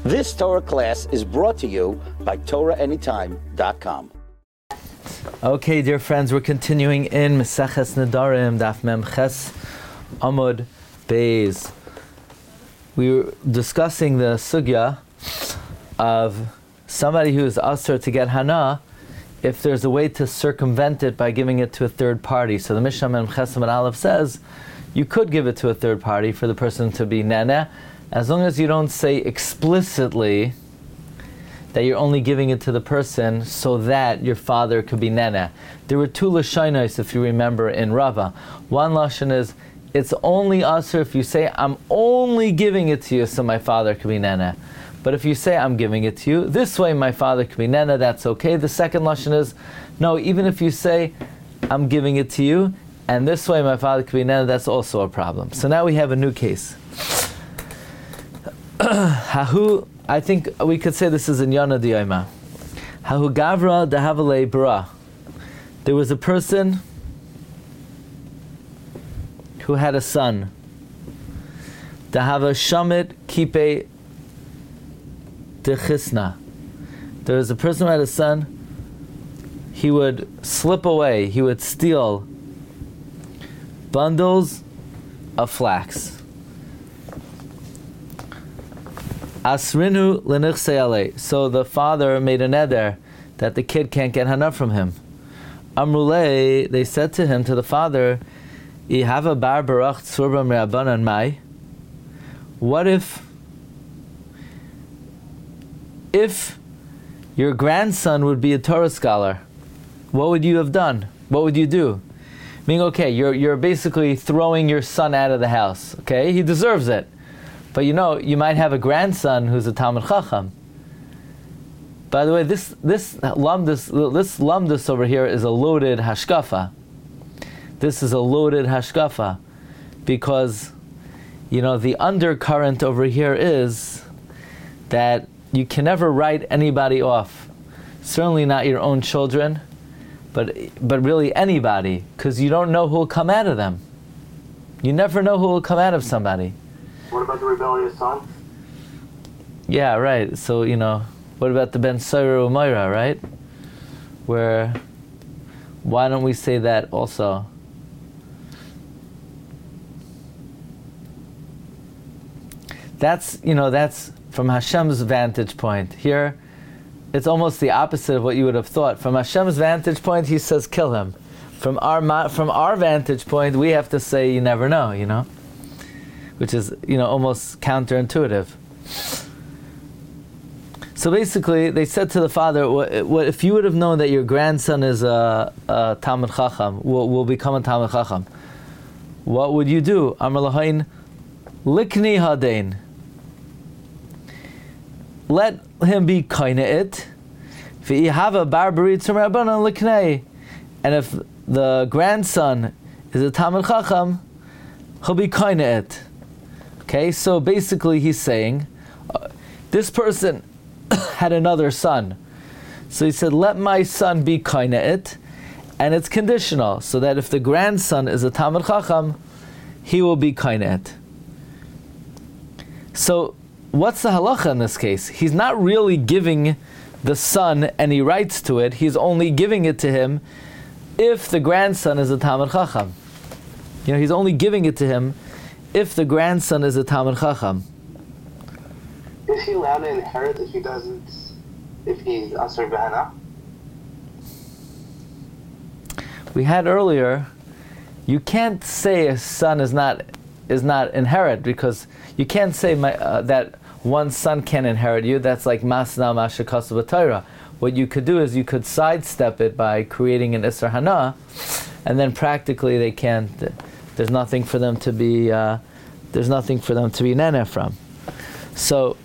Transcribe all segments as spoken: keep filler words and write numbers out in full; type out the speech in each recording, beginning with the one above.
This Torah class is brought to you by Torah Anytime dot com. Okay, dear friends, we're continuing in Maseches Nedarim, Daf Mem Ches Amud Beis. We were discussing the sugya of somebody who is usher to get hana, if there's a way to circumvent it by giving it to a third party. So the Mishnah Mem Ches Amud Aleph says you could give it to a third party for the person to be nene, as long as you don't say explicitly that you're only giving it to the person so that your father could be nene. There were two lashonos, if you remember, in Rava. One lashon is, it's only usher if you say, I'm only giving it to you so my father could be nene. But if you say, I'm giving it to you, this way my father could be nene, that's okay. The second lashon is, no, even if you say, I'm giving it to you, and this way my father could be nene, that's also a problem. So now we have a new case. Hahu, I think we could say this is in Yana Diyayma. Hahu Gavra Dahavale Bara. There was a person who had a son. Dahava Shamit Kipe Dechisna. There was a person who had a son. He would slip away, he would steal bundles of flax. Asrinu l'nichsei alei. So the father made a neder that the kid can't get hana from him. Amrulei, they said to him, to the father, Ihava bar barach tzurba m'rabanan mai. What if, if your grandson would be a Torah scholar? What would you have done? What would you do? Meaning, okay, you're you're basically throwing your son out of the house. Okay, he deserves it. But you know, you might have a grandson who's a Talmud Chacham. By the way, this this lumdus this lumdus over here is a loaded hashkafa. This is a loaded hashkafa, because you know the undercurrent over here is that you can never write anybody off. Certainly not your own children, but but really anybody, because you don't know who will come out of them. You never know who will come out of somebody. What about the rebellious son? Yeah, right. So, you know, what about the Ben Soira Umayra, right? Where, why don't we say that also? That's, you know, that's from Hashem's vantage point. Here, it's almost the opposite of what you would have thought. From Hashem's vantage point, he says, kill him. From our from our vantage point, we have to say, you never know, you know? Which is, you know, almost counterintuitive. So basically, they said to the father, what, what, if you would have known that your grandson is a, a Talmud Chacham, will, will become a Talmud Chacham, what would you do? Amar lahain, likni hadain. Let him be kaina it. V'ihava barbari tzum rabbanan liknei. And if the grandson is a Talmud Chacham, he'll be kaina it. Okay, so basically he's saying, uh, this person had another son. So he said, let my son be kaina it, and it's conditional, so that if the grandson is a Talmud Chacham, he will be kaina it. So what's the halacha in this case? He's not really giving the son any rights to it, he's only giving it to him if the grandson is a Talmud Chacham. You know, he's only giving it to him if the grandson is a Talmud Chacham. Is he allowed to inherit if he doesn't, if he's Asr V'hana? We had earlier, you can't say a son is not is not inherit, because you can't say my, uh, that one son can inherit you. That's like Masna Mashakasu B'Torah. What you could do is you could sidestep it by creating an Isser Hana, and then practically they can't. There's nothing for them to be. Uh, there's nothing for them to be nene from. So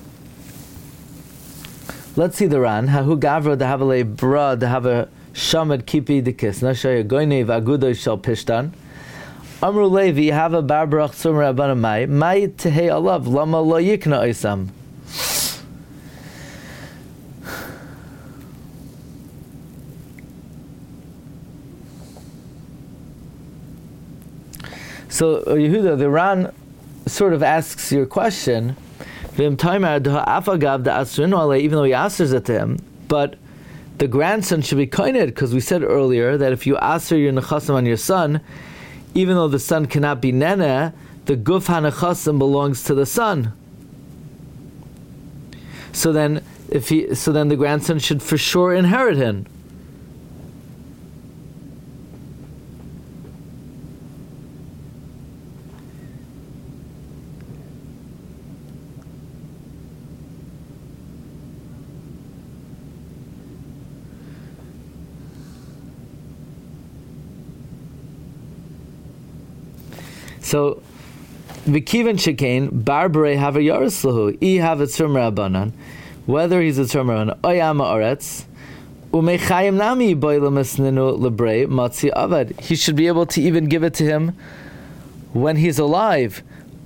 let's see the Ran. Hahu gavra dahavale bra dahava shamad kipi dekis nashaya goyne v'agudoy shel pishtan. Amru levi hava barbarach tzum rabbanan mai mai tehei alav lama lo yikna oisam. So Yehuda, the Ran sort of asks your question V'im Taimar Afagav the Asrin Ale, even though he answers it to him, but the grandson should be koined, because we said earlier that if you aser your nechasim on your son, even though the son cannot be nene, the guf hanechasim belongs to the son. So then, if he, so then the grandson should for sure inherit him. So, v'kiven shekain barbare have a yarislahu I have a tzurma rabbanan, whether he's a tzurma rabbanan oyama oretz umechayim nami boilamis ninu lebrei matzi avad. He should be able to even give it to him when he's alive.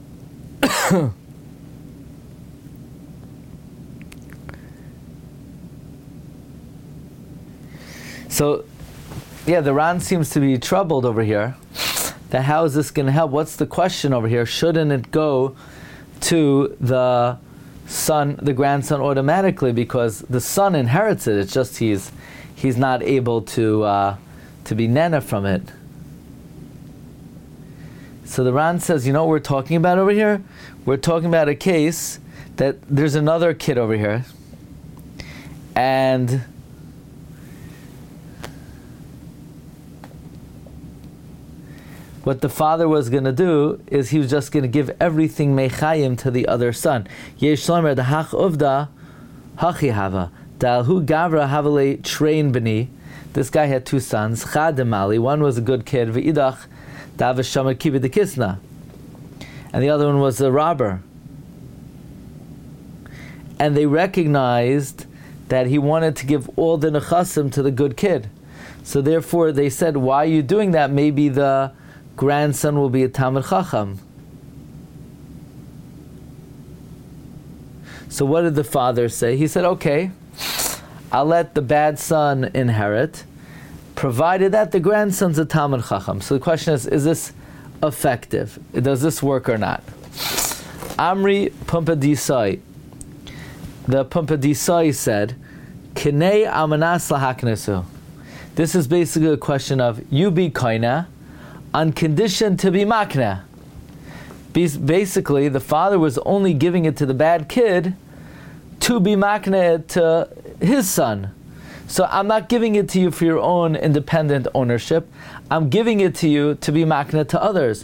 So, yeah, the Ran seems to be troubled over here. That how is this going to help? What's the question over here? Shouldn't it go to the son, the grandson automatically, because the son inherits it? It's just he's he's not able to uh, to be nana from it. So the Ran says, you know what we're talking about over here? We're talking about a case that there's another kid over here, and what the father was going to do is he was just going to give everything mechayim to the other son. Yesh lomer dehach uvda hachi hava dalhu gavra havale train b'ni. This guy had two sons. Chad demali. One was a good kid. V'idach davashama kibid the kisna, and the other one was a robber. And they recognized that he wanted to give all the nechasim to the good kid. So therefore, they said, "Why are you doing that? Maybe the grandson will be a Talmid Chacham." So what did the father say? He said, okay, I'll let the bad son inherit, provided that the grandson's a Talmid Chacham. So the question is, is this effective? Does this work or not? Amri Pumpadisai. The Pumpadisai said, Kinei Amanas Lahaknesu. This is basically a question of, you be koina, on condition to be makna. Basically, the father was only giving it to the bad kid to be makna to his son. So I'm not giving it to you for your own independent ownership. I'm giving it to you to be makna to others.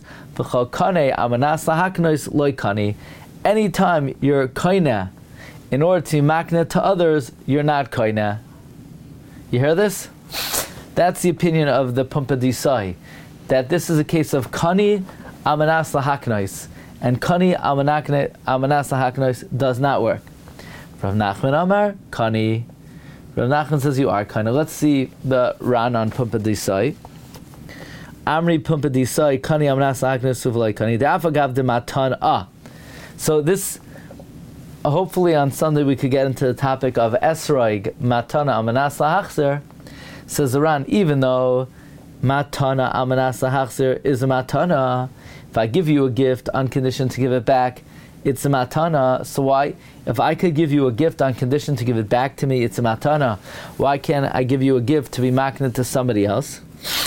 Anytime you're koina, in order to be makna to others, you're not koina. You hear this? That's the opinion of the Pumpadisai, that this is a case of kani amanas lahaknois, and kani amanas lahaknois does not work. Rav Nachman Amar kani. Rav Nachman says you are kani. Let's see the Ran on Pumpadisai. Amri Pumpadisai kani amanas lahaknois uvlai kani. The afagav de matan ah. So this, hopefully on Sunday we could get into the topic of esroig matana amanas lahachzer. Says the Ran, even though matana amanas lahachzer is a matana, if I give you a gift on condition to give it back, it's a matana. So why, if I could give you a gift on condition to give it back to me, it's a matana, why can't I give you a gift to be makna to somebody else?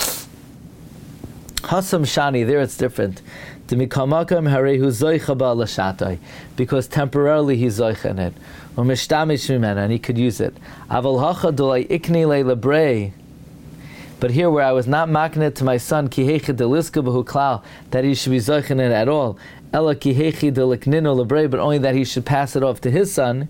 Hasam shani, there it's different. Because temporarily he's zoich in it, and he could use it. But here, where I was not maknet to my son, that he should be zoich in it at all, but only that he should pass it off to his son.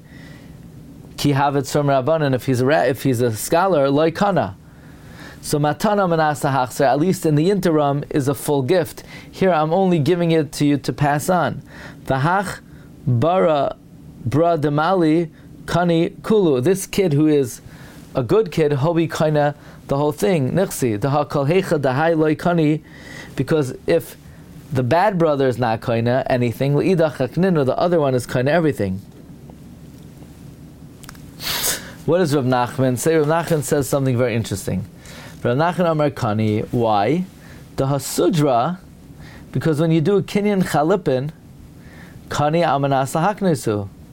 If he's a if he's a scholar, loikana. So matana manasa hachzer, at least in the interim, is a full gift. Here I'm only giving it to you to pass on. V'hach bara bra demali kani kulu. This kid who is a good kid, hobi kaina the whole thing. Nixi daha kol hecha dahai loy kani, because if the bad brother is not kaina anything, l'idach hakninu, the other one is kaina everything. What does Rav Nachman say? Rav Nachman says something very interesting. Rav Nachman Amar Kani, why? The Hasudra, because when you do a Kinyan Chalipin, Kani Amanas Lahaknesu.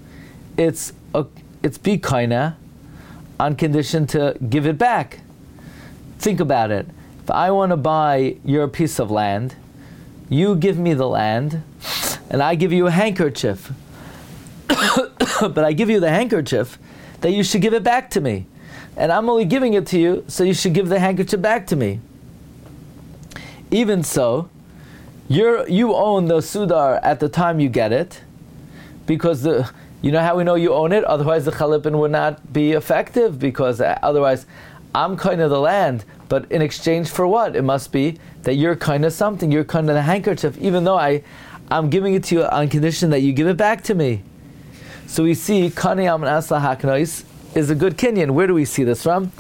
it's a, it's be kaina on condition to give it back. Think about it. If I want to buy your piece of land, you give me the land, and I give you a handkerchief. But I give you the handkerchief that you should give it back to me. And I'm only giving it to you, so you should give the handkerchief back to me. Even so, you're, you own the sudar at the time you get it, because the you know how we know you own it? Otherwise the chalipin would not be effective, because otherwise I'm kind of the land, but in exchange for what? It must be that you're kind of something, you're kind of the handkerchief, even though I, I'm giving it to you on condition that you give it back to me. So we see Kani Amanas Lahaknois is a good kinyan. Where do we see this from?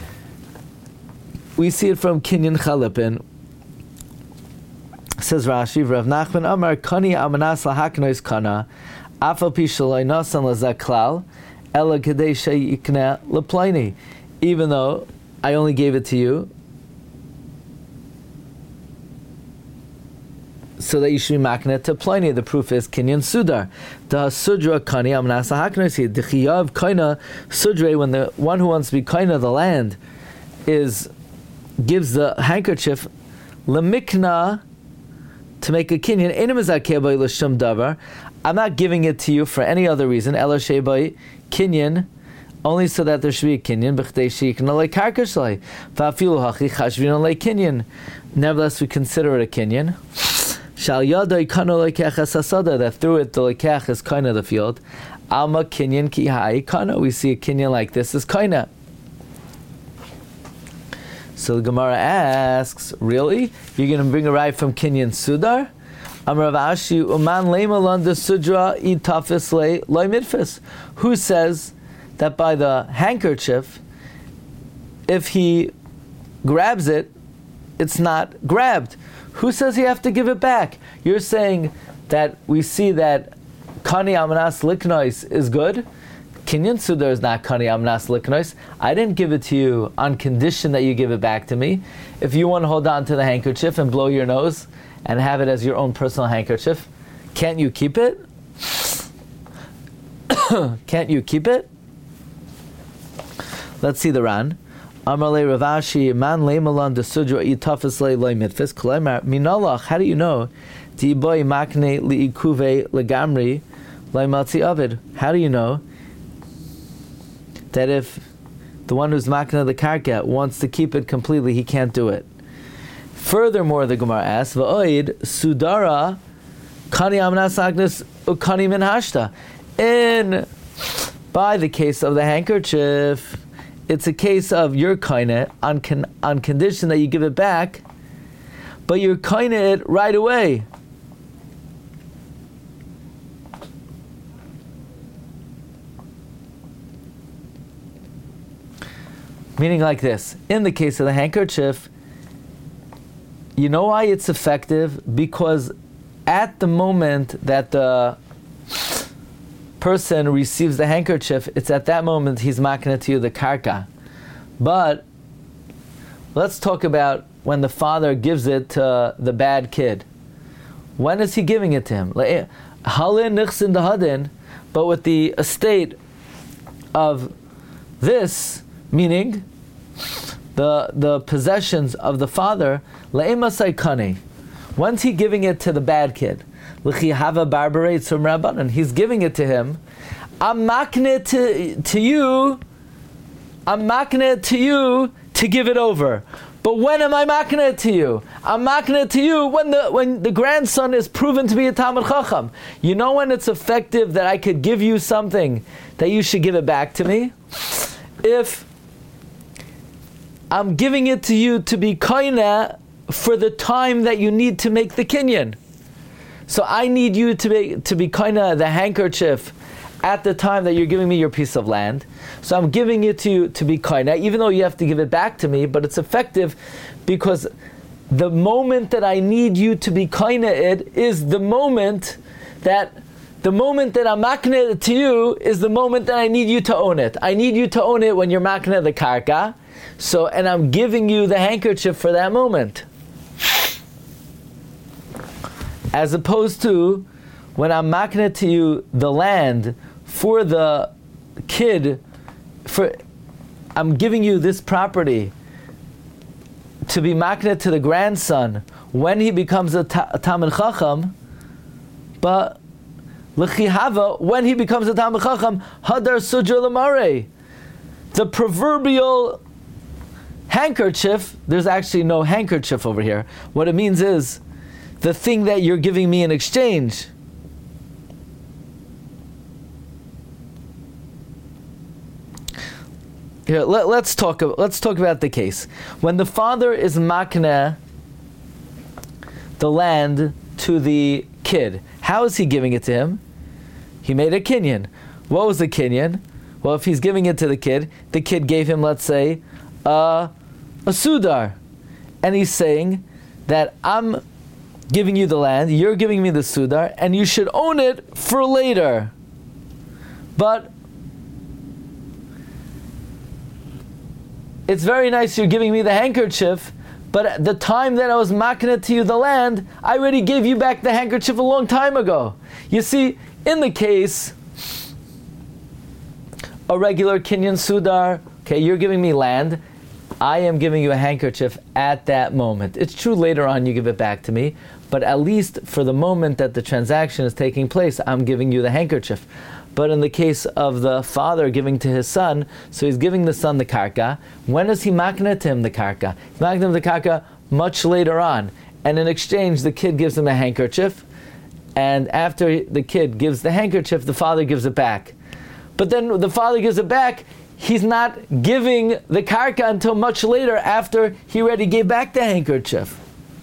We see it from Kinyan Chalipin. Says Rashi, Rav Nachman Amar Kani Amanas Lahaknois Kana Afal Pi Shaloi Nasan Lazaklal Ela Kedei Sheikna Leplaini. Even though I only gave it to you so that you should be maknet to Pliny. The proof is Kinyan Sudar. The Sudra Kani Amnasa Haknosi. The Chiyav Kaina Sudre, when the one who wants to be Kaina the land is gives the handkerchief Lemikna to make a Kinyan. Enimazakebay Lashum Davar. I'm not giving it to you for any other reason. Ela Shebay Kinyan. Only so that there should be a kinyan, nevertheless we consider it a kinyan. That through it the lekach is kind of the field. Alma kinyan ki hai kana. We see a kinyan like this is kind. So the Gemara asks, really? You're going to bring a ride from kinyan sudar? Amar Rav Ashi uman leimalan de sudra itafis le loy midfis. Who says that by the handkerchief, if he grabs it, it's not grabbed? Who says you have to give it back? You're saying that we see that Kani Amanas Liknois is good. Kinyan Sudar is not Kani Amanas Liknois. I didn't give it to you on condition that you give it back to me. If you want to hold on to the handkerchief and blow your nose and have it as your own personal handkerchief, can't you keep it? Can't you keep it? Let's see the Ran. Amarle Rav Ashi man leimalan de sudra itafis le loy mitfis kolemar minalach. How do you know? Di boy makne liikuve legamri leimatzi avid. How do you know that if the one who's makne the karka wants to keep it completely, he can't do it? Furthermore, the Gemara asks, va'oid sudara kani amnas agnes ukani min hashta. In by the case of the handkerchief, it's a case of you're kaina on con, on condition that you give it back, but you're kaina it right away. Meaning like this. In the case of the handkerchief, you know why it's effective? Because at the moment that the person receives the handkerchief, it's at that moment he's makna to you the karka. But let's talk about when the father gives it to the bad kid. When is he giving it to him? Halin nichsin dahadin, but with the estate of this, meaning the the possessions of the father, le'emasai kani. When's he giving it to the bad kid? And he's giving it to him. I'm makne to to you. I'm makne to you to give it over. But when am I makne to you? I'm makne to you when the when the grandson is proven to be a Talmid Chacham. You know when it's effective that I could give you something that you should give it back to me? If I'm giving it to you to be koina for the time that you need to make the kinyan. So I need you to be to be kind of the handkerchief at the time that you're giving me your piece of land. So I'm giving it to you to be kind of, even though you have to give it back to me, but it's effective because the moment that I need you to be kind of it is the moment that the moment that I'm makne it to you is the moment that I need you to own it. I need you to own it when you're makne the karka. So, and I'm giving you the handkerchief for that moment. As opposed to when I'm makne to you the land for the kid, for I'm giving you this property to be makneh to the grandson when he becomes a, ta- a Talmid Chacham, but l'chihava, when he becomes a Talmid Chacham, hadar sudra l'marei, the proverbial handkerchief, there's actually no handkerchief over here. What it means is, the thing that you're giving me in exchange. Here, let, let's talk. Let's talk about the case when the father is makneh the land to the kid. How is he giving it to him? He made a kinyan. What was the kinyan? Well, if he's giving it to the kid, the kid gave him, let's say, uh, a sudar, and he's saying that I'm giving you the land, you're giving me the sudar, and you should own it for later. But it's very nice you're giving me the handkerchief, but at the time that I was makneh to you the land, I already gave you back the handkerchief a long time ago. You see, in the case, a regular kinyan sudar, okay, you're giving me land, I am giving you a handkerchief at that moment. It's true later on you give it back to me, but at least for the moment that the transaction is taking place, I'm giving you the handkerchief. But in the case of the father giving to his son, so he's giving the son the karka. When is he makneh to him the karka? He's makneh him the karka much later on. And in exchange, the kid gives him a handkerchief. And after the kid gives the handkerchief, the father gives it back. But then the father gives it back, he's not giving the karka until much later after he already gave back the handkerchief.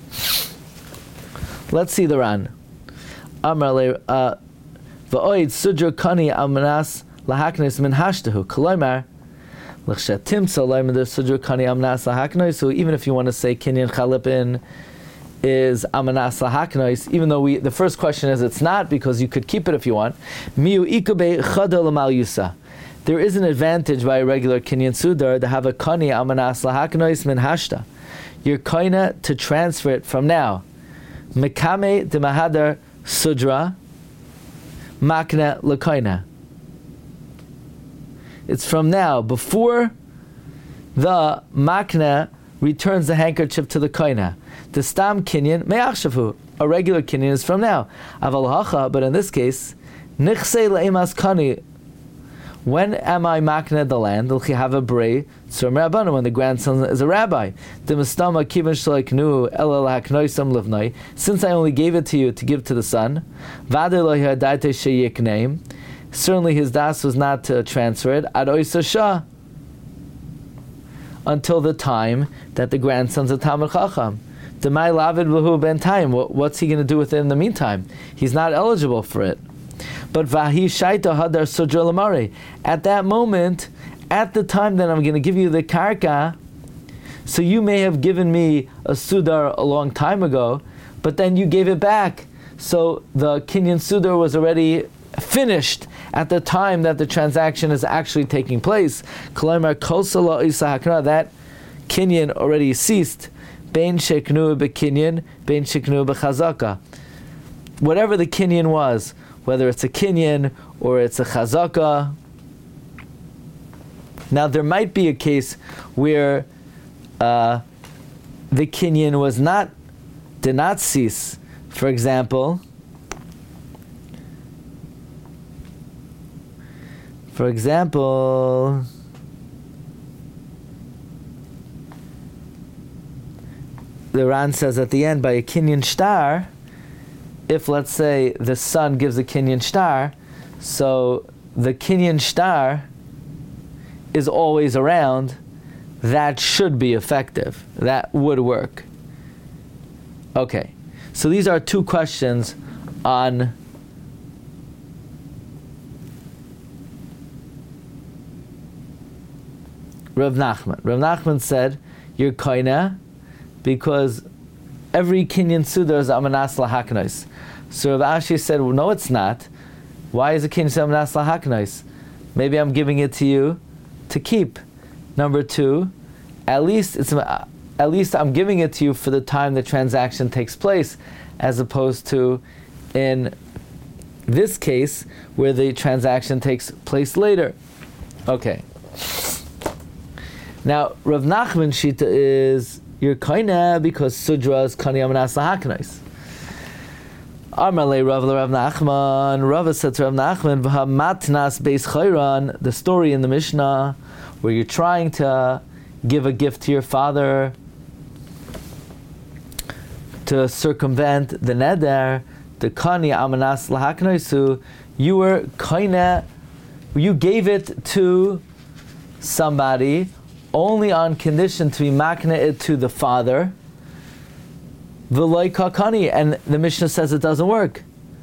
Let's see the Ran. Amar uh, V'oid sudra kani almanas lahaknes min hashtahu. Koloimar l'chshatim saloim the sudra kani almanas lahaknes. So even if you want to say kinyan chalipin is almanas lahaknes, even though we the first question is it's not, because you could keep it if you want. Miu ikabe chada l'mal yusa. There is an advantage by a regular kinyan sudar to have a kani almanas lahaknes min hashta. You're koina to transfer it from now. Mekame de mahadar sudra makna l'koina. It's from now, before the makna returns the handkerchief to the koina. The stam kinyan me'achshavu. A regular kinyan is from now. Aval hacha, but in this case, nichse le'imas kani. When am I makna the land? L'chihava brei tzur merabbanan, when the grandson is a rabbi. The mistama kivan shleiknu ela lahaknoisam livnai. Since I only gave it to you to give to the son, v'adei lo yadaite sheyikneim. Certainly his das was not to transfer it ad oisa shah, until the time that the grandson's a Talmid Chacham. Demai lavid v'hu ben time. What's he going to do with it in the meantime? He's not eligible for it. But vahi shaita hadar sudra lamari. At that moment, at the time that I'm going to give you the karka, so you may have given me a sudar a long time ago, but then you gave it back. So the kinyan sudar was already finished at the time that the transaction is actually taking place. Kolaimar kol sala isa hakna, that kinyan already ceased. Bein sheknu bekinyan, bein sheknu bechazaka. Whatever the kinyan was, whether it's a kinyan or it's a chazaka. Now there might be a case where uh, the kinyan was not, did not cease. For example, for example, the Ran says at the end, by a kinyan shtar, if, let's say, the son gives a kinyan shtar, so the kinyan shtar is always around, that should be effective. That would work. Okay, so these are two questions on Rav Nachman. Rav Nachman said, you're koina, because every kinyan sudar is amanas lahaknos. So Rav Ashi said, well, no, it's not. Why is a kinyan sudar amanas lahaknos? Maybe I'm giving it to you to keep. Number two, at least it's at least I'm giving it to you for the time the transaction takes place, as opposed to in this case where the transaction takes place later. Okay. Now, Rav Nachman Shita is you're kaina because Sudra is kani amanas lahaknais. Amarle Rav Rav Nachman, Rav said to Rav Nachman, v'hamatnas beis chayran, the story in the Mishnah where you're trying to give a gift to your father to circumvent the neder, the kani amanas lahaknaisu, you were kaina, you gave it to somebody only on condition to be makna it to the father, v'loi kakani, and the Mishnah says it doesn't work.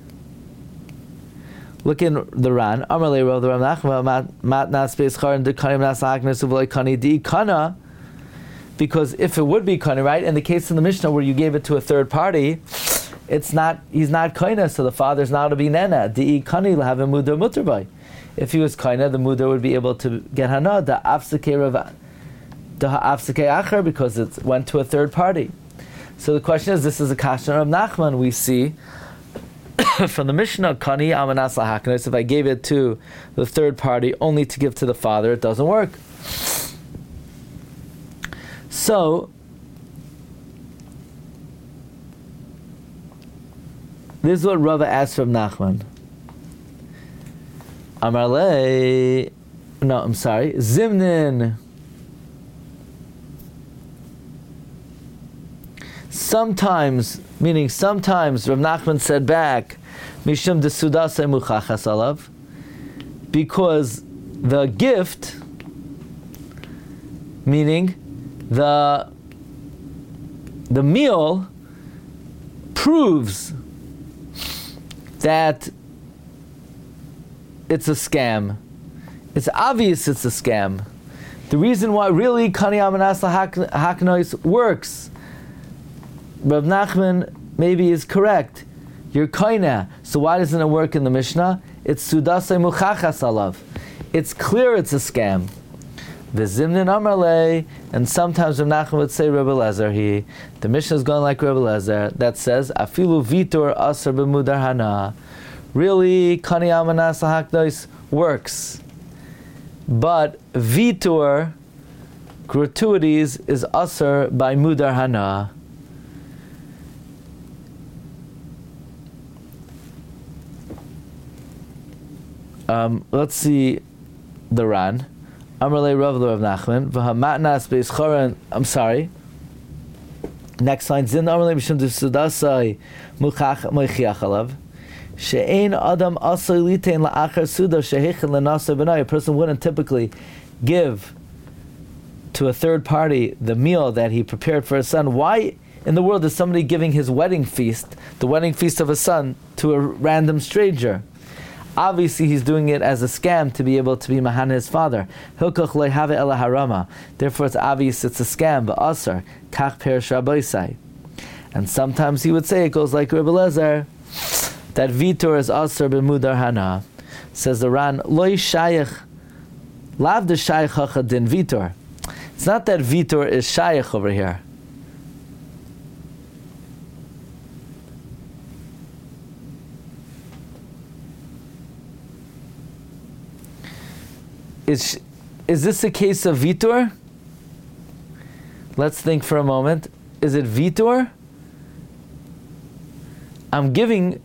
Look in the Ran. Amarle Rav Rav Nachman matnas beis chayran de kani amanas lahaknaisu v'loi kani di kana. Because if it would be kaina, right, in the case in the Mishnah where you gave it to a third party, it's not, he's not kaina, so the father's not to be nena. Di kani l'havim mudar mutar. If he was kaina, the mudar would be able to get hana, the afsakei rav, the afsakei acher, because it went to a third party. So the question is, this is a kashan of Nachman. We see from the Mishnah, kani amanas lahaknos, if I gave it to the third party only to give to the father, it doesn't work. So, this is what Rava asked from Nachman. Amarle, no, I'm sorry, Zimnin. Sometimes, meaning sometimes, Rav Nachman said back, Mishum de Sudasa Muchachas Alav, because the gift, meaning the the meal, proves that it's a scam. It's obvious it's a scam. The reason why really Kani Amanas Haknois works, Rav Nachman maybe is correct. You're kaina. So why doesn't it work in the Mishnah? It's Sudasei Muchachas Alav. It's clear it's a scam. V'zimnin Amarle, and sometimes Rav Nachman would say Rebbe Lezer. He, the Mishnah is going like Rebbe Lezer that says Afilu Vitor Asar B'Mudar Hana. Really, Kani Amanas Haknois works, but Vitor gratuities is Asar by Mudar Hana. Um, let's see the Ran. Amarle Rav Rav Nachman v'hamatnas beis chayran. I'm sorry. Next line. Zin Amarle Mishum de Sudasai Muchach Moichiach Alav She'ein Adam Asay Litein La'achar Suda Shehechen L'Nasa B'nai. A person wouldn't typically give to a third party the meal that he prepared for his son. Why in the world is somebody giving his wedding feast, the wedding feast of a son, to a random stranger? Obviously, he's doing it as a scam to be able to be mahana his father. Hilkach lehave ela harama. Therefore, it's obvious it's a scam. But asar kach perish rabbeisai. And sometimes he would say it goes like Rebbe Lezer that vitor is asar b'mudar hana. Says the Ran loy shayach lav de shayach din vitor. It's not that vitor is shayach over here. Is, is this a case of vitor? Let's think for a moment. Is it vitor? I'm giving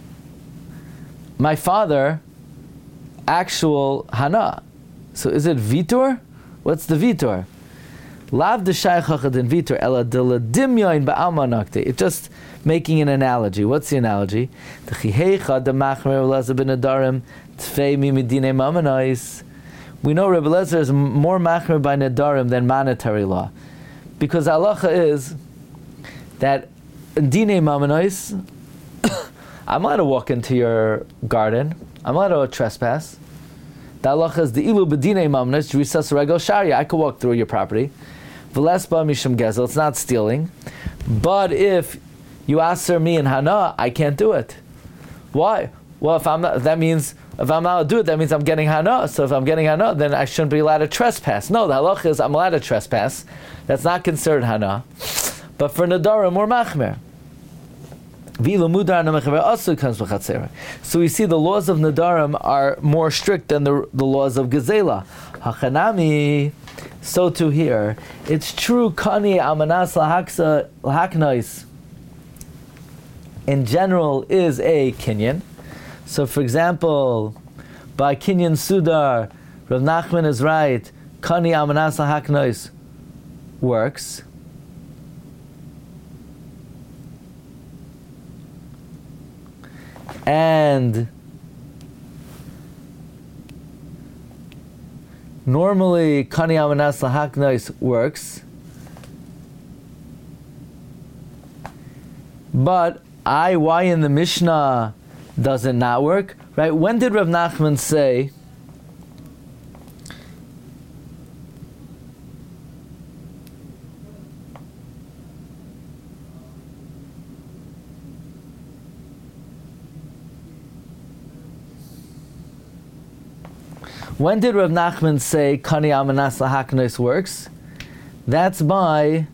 my father actual hana. So is it vitor? What's the vitor? Lav de shaychach din vitor ela de la dimyoin ba'alma nakte. It's just making an analogy. What's the analogy? The chihecha de machmer ulaza ben adarim tfei mi medine mamanais. We know Rebbe Lezer is more machmer by nedarim than monetary law, because halacha is that dine mamanais, I'm allowed to walk into your garden, I'm allowed to trespass. The halacha is the ilu b'dine mamanais risas regel sharia. I could walk through your property. V'lesba mishum gezel. It's not stealing, but if you aser me in hana, I can't do it. Why? Well, if I'm not, that means if I'm not allowed to do it, that means I'm getting hana. So if I'm getting hana, then I shouldn't be allowed to trespass. No, the halacha is I'm allowed to trespass. That's not considered hana. But for nadarim or machmer. So we see the laws of Nadarim are more strict than the, the laws of Gezela. Hachanami, so too here. It's true, Kani Amanas Lahaknais in general is a Kinyan. So for example, by Kinyan Sudar, Rav Nachman is right, Kani Amanas Lahaknais works. And normally Kani Amanas Lahaknais works, but I, why in the Mishnah does it not work? Right? When did Rav Nachman say When did Rav Nachman say Kani Amanas Lahaknais works? That's by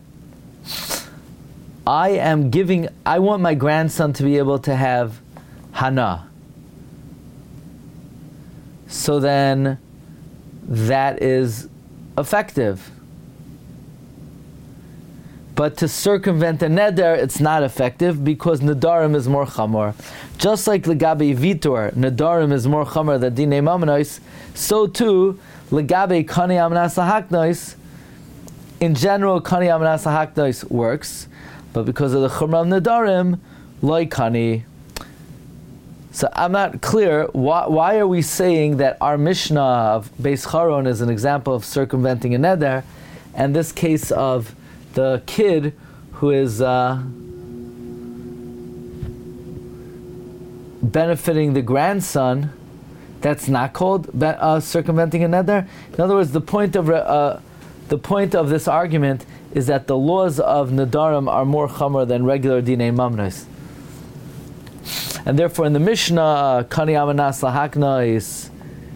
I am giving, I want my grandson to be able to have Hana. So then that is effective. But to circumvent a neder, it's not effective because Nadarim is more chamor. Just like Legabe Vitor, Nadarim is more chamor than Dinei Mamanois, so too, Legabe Kani Amanas Lahaknais, in general, Kani Amanas Lahaknais works, but because of the Chumrah of Nadarim, Loi Kani. So I'm not clear, why, why are we saying that our Mishnah of Beis Charon is an example of circumventing a neder, and this case of the kid who is uh, benefiting the grandson, that's not called be- uh, circumventing a neder? In other words, the point of uh, the point of this argument is that the laws of Nadarim are more chamor than regular Dinei Mamnos. And therefore in the Mishnah, Kani Amanas Lahaknais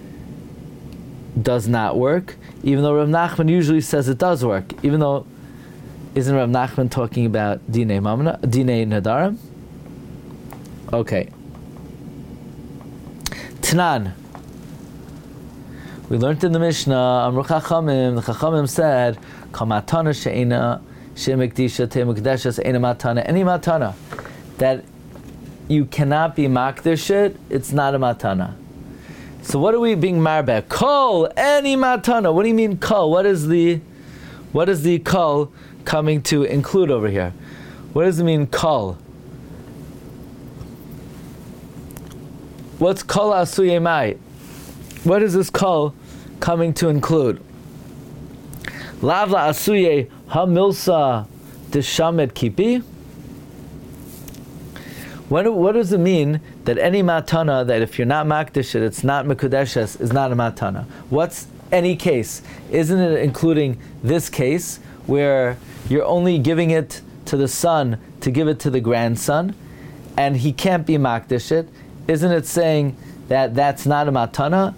does not work, even though Rav Nachman usually says it does work, even though isn't Rav Nachman talking about Dinei Mamna, Dinei Nadarim? Okay. Tanan. We learned in the Mishnah, Amru Chachamim, the Chachamim said, Kamatana she'ena she'mekdisha te'mukdeshes ena matana. Any matana that you cannot be makdish it, it's not a matana. So what are we being marbe? Kol, any matana. What do you mean kol? What is the, what is the kol coming to include over here? What does it mean kol? What's kol asuye mai? What is this kol coming to include? Lavla asuye hamilsa deshamet kipi. What, what does it mean that any matana, that if you're not makdish it, it's not mekudeshes, is not a matana? What's any case? Isn't it including this case where you're only giving it to the son to give it to the grandson, and he can't be makdish it? Isn't it saying that that's not a matana?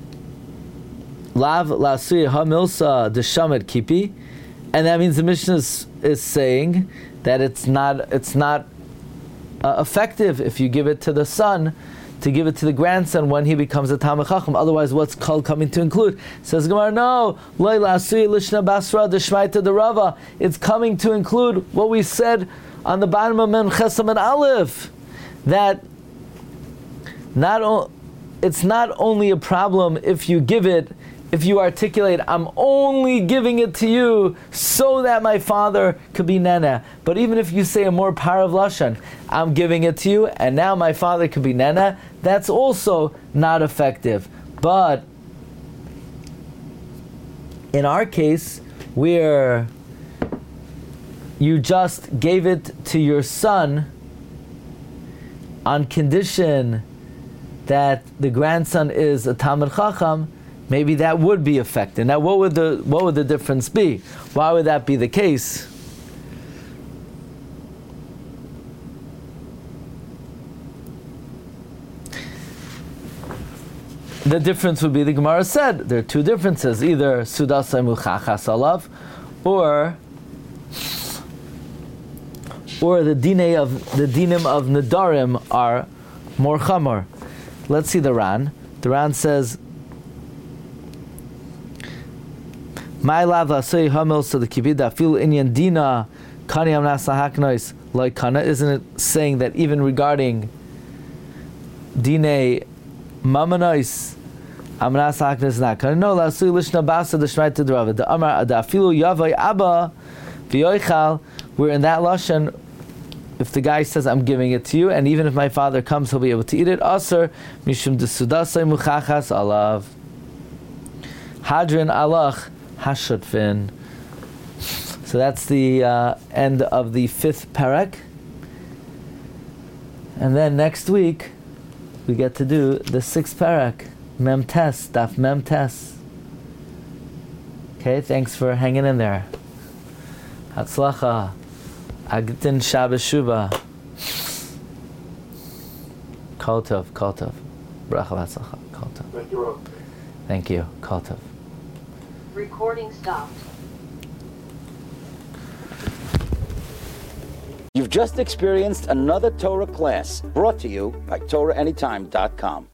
Lav la'asuye hamilsa deshamet kipi, and that means the Mishnah is, is saying that it's not it's not uh, effective if you give it to the son to give it to the grandson when he becomes a Talmid Chacham. Otherwise, what's kol coming to include? Says Gemara, no, Loi la'asuye lishna basra deshmaita derava. It's coming to include what we said on the bottom of Mem Chesam and Aleph, that not o- it's not only a problem if you give it. If you articulate, I'm only giving it to you so that my father could be nana. But even if you say a more parav lashon, I'm giving it to you and now my father could be nana, that's also not effective. But in our case, where you just gave it to your son on condition that the grandson is a Talmid Chacham, maybe that would be effective. Now, what would the what would the difference be? Why would that be the case? The difference would be, the Gemara said, there are two differences: either sudasai muchachas alav, or or the dine of the dinim of nedarim are more chamor. Let's see the Ran. The Ran says, "My lava say hamil so the kibida feel inyan dina kani amnas lahaknois like kana." Isn't it saying that even regarding dine mamanois amnas lahaknois is not kana? No, lasu lishna basa the shmait to drava the amar the afilu yavai abba v'yoichal. We're in that lashon. If the guy says, I'm giving it to you, and even if my father comes, he'll be able to eat it. Aser, mishum desudasai muchachas alav. Hadrin alach hashutfin. So that's the uh, end of the fifth parak. And then next week, we get to do the sixth parak. Mem tes, daf mem tes. Okay, thanks for hanging in there. Hatzlacha. Agdin Shabbos Shuba. Kol tov, kol tov. Bracha v'atzlacha. Kol tov. Thank you, Rob. Thank you. Kol tov. Recording stopped. You've just experienced another Torah class brought to you by Torah Anytime dot com.